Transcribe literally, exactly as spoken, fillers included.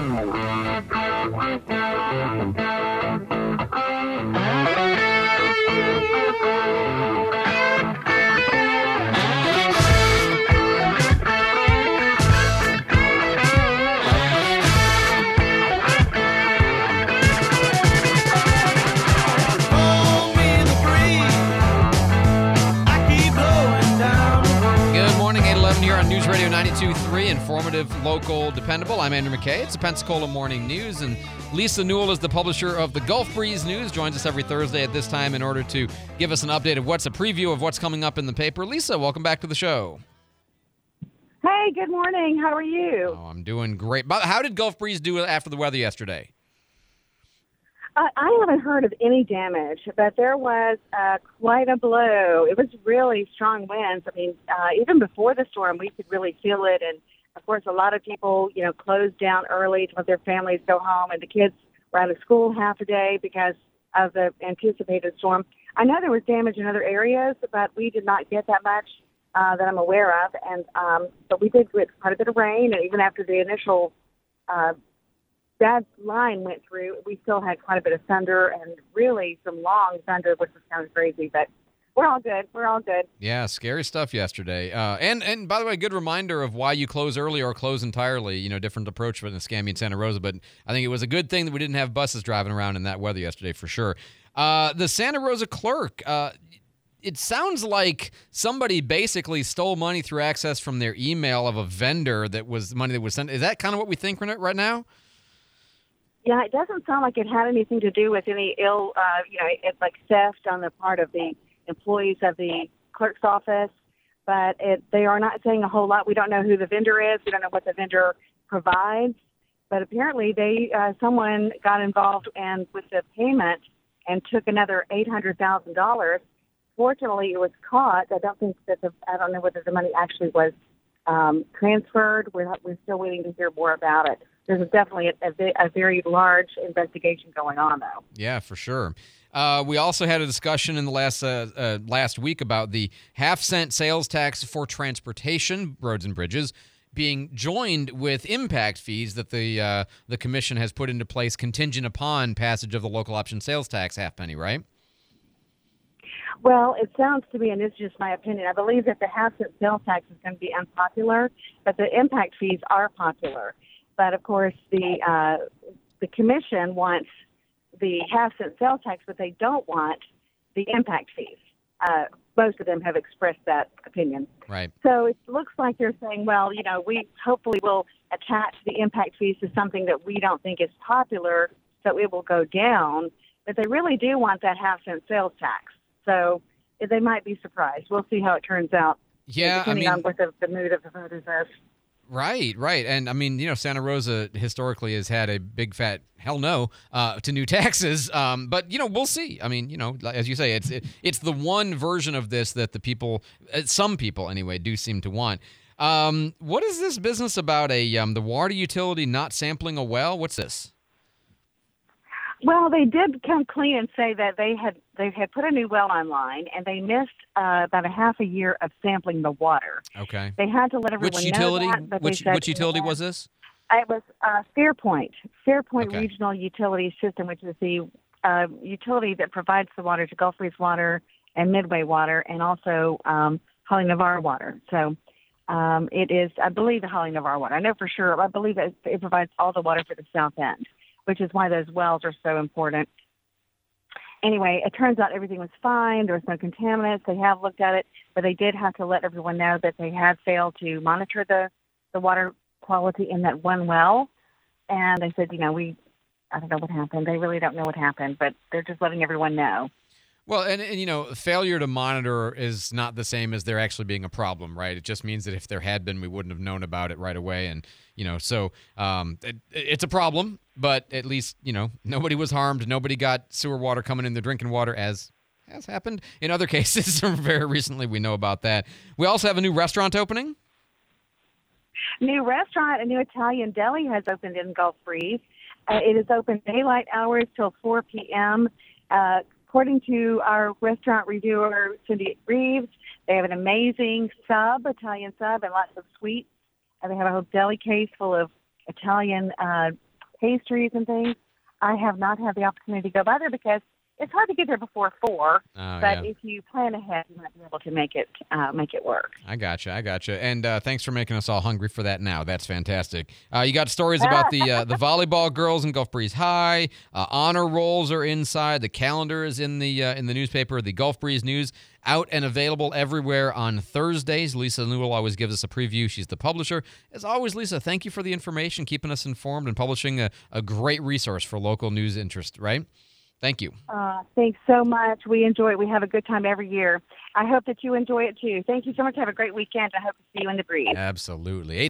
Here on News Radio ninety-two point three, informative, local, dependable. I'm Andrew McKay. It's the Pensacola Morning News, and Lisa Newell is the publisher of the Gulf Breeze News, joins us every Thursday at this time in order to give us an update of what's a preview of what's coming up in the paper. Lisa, welcome back to the show. Hey, good morning. How are you? Oh, I'm doing great. But how did Gulf Breeze do after the weather yesterday? Uh, I haven't heard of any damage, but there was uh, quite a blow. It was really strong winds. I mean, uh, even before the storm, we could really feel it. And, of course, a lot of people, you know, closed down early to let their families go home, and the kids were out of school half a day because of the anticipated storm. I know there was damage in other areas, but we did not get that much uh, that I'm aware of. And um, but we did get quite a bit of rain, and even after the initial uh that line went through, we still had quite a bit of thunder and really some long thunder, which was kind of crazy, but we're all good. We're all good. Yeah, scary stuff yesterday. Uh, and, and by the way, good reminder of why you close early or close entirely, you know, different approach for the Escambia and Santa Rosa, but I think it was a good thing that we didn't have buses driving around in that weather yesterday for sure. Uh, the Santa Rosa clerk, uh, it sounds like somebody basically stole money through access from their email of a vendor that was money that was sent. Is that kind of what we think right now? Yeah, it doesn't sound like it had anything to do with any ill, uh, you know, it's like theft on the part of the employees of the clerk's office. But it, they are not saying a whole lot. We don't know who the vendor is. We don't know what the vendor provides. But apparently, they uh, someone got involved and with the payment and took another eight hundred thousand dollars. Fortunately, it was caught. I don't think that the I don't know whether the money actually was um, transferred. We're we're still waiting to hear more about it. There's definitely a, a, a very large investigation going on, though. Yeah, for sure. Uh, we also had a discussion in the last uh, uh, last week about the half-cent sales tax for transportation, roads and bridges, being joined with impact fees that the uh, the commission has put into place contingent upon passage of the local option sales tax half-penny, right? Well, it sounds to me, and this is just my opinion, I believe that the half-cent sales tax is going to be unpopular, but the impact fees are popular. But, of course, the uh, the commission wants the half-cent sales tax, but they don't want the impact fees. Uh, most of them have expressed that opinion. Right. So it looks like they're saying, well, you know, we hopefully will attach the impact fees to something that we don't think is popular, so it will go down. But they really do want that half-cent sales tax. So they might be surprised. We'll see how it turns out. Yeah, depending I mean, on what the, the mood of the voters is. Right, right. And, I mean, you know, Santa Rosa historically has had a big fat hell no uh, to new taxes. Um, but, you know, we'll see. I mean, you know, as you say, it's it, it's the one version of this that the people, uh, some people anyway, do seem to want. Um, what is this business about a um, the water utility not sampling a well? What's this? Well, they did come clean and say that they had they had put a new well online, and they missed uh, about a half a year of sampling the water. Okay. They had to let everyone which utility? know that. But which they said, which utility you know, was this? It was uh, Fairpoint, Fairpoint Okay. Regional Utility System, which is the uh, utility that provides the water to Gulf Breeze Water and Midway Water, and also um, Holly Navarre Water. So um, it is, I believe, the Holly Navarre Water. I know for sure. I believe that it provides all the water for the south end, which is why those wells are so important. Anyway, it turns out everything was fine. There was no contaminants. They have looked at it, but they did have to let everyone know that they had failed to monitor the, the water quality in that one well. And they said, you know, we, I don't know what happened. They really don't know what happened, but they're just letting everyone know. Well, and, and, you know, failure to monitor is not the same as there actually being a problem, right? It just means that if there had been, we wouldn't have known about it right away. And, you know, so um, it, it's a problem, but at least, you know, nobody was harmed. Nobody got sewer water coming in their drinking water, as has happened in other cases. Very recently, we know about that. We also have a new restaurant opening. New restaurant, a new Italian deli has opened in Gulf Breeze. Uh, it is open daylight hours till four p.m., uh, according to our restaurant reviewer, Cindy Reeves. They have an amazing sub, Italian sub, and lots of sweets. And they have a whole deli case full of Italian uh, pastries and things. I have not had the opportunity to go by there because it's hard to get there before four. Oh, but yeah. if you plan ahead, you might be able to make it uh, make it work. I gotcha. I gotcha. And uh, thanks for making us all hungry for that now. That's fantastic. Uh, you got stories about the uh, the volleyball girls in Gulf Breeze High. Uh, honor rolls are inside. The calendar is in the uh, in the newspaper. The Gulf Breeze News out and available everywhere on Thursdays. Lisa Newell always gives us a preview. She's the publisher. As always, Lisa, thank you for the information, keeping us informed, and publishing a, a great resource for local news interest, right? Thank you. Uh, thanks so much. We enjoy it. We have a good time every year. I hope that you enjoy it too. Thank you so much. Have a great weekend. I hope to see you in the breeze. Absolutely.